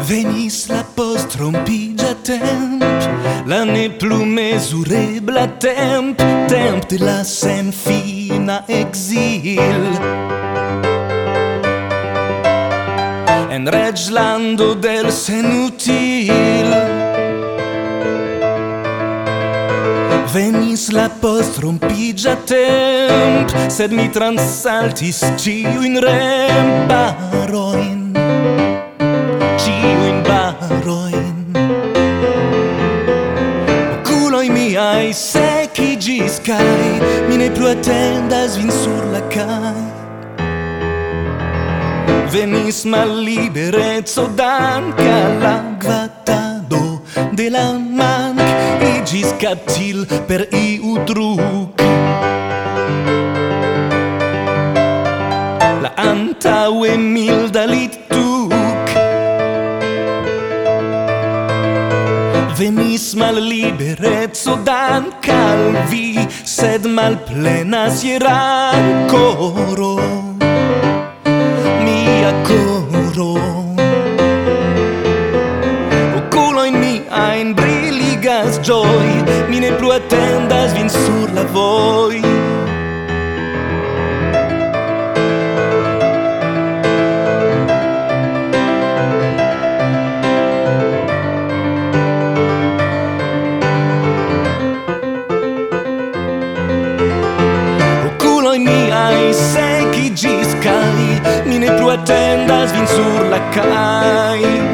Venis la post trompija temp, la ne plus mesurebla temp, temp de la sen fina exil. En reĝlando del senutil venis la post trompija temp, sed mi transaltis ĉiujn remparojn, ĉiujn barojn. Okuloj miaj sekiĝis kaj mi ne plu atendas vin sur la kaj. Venis mallibereco danka la gvatado de la mank, iĝis kaptil per iu truk. La antaŭe milda littuk venis mallibereco danka al vi, sed malplenas hieran koro. Mia koro, okulojn miajn briligas ĝoj, mi ne plu atendas vin sur la voj. Okuloj miaj sekiĝis kaj mi ne plu atendas vin sur la kaj.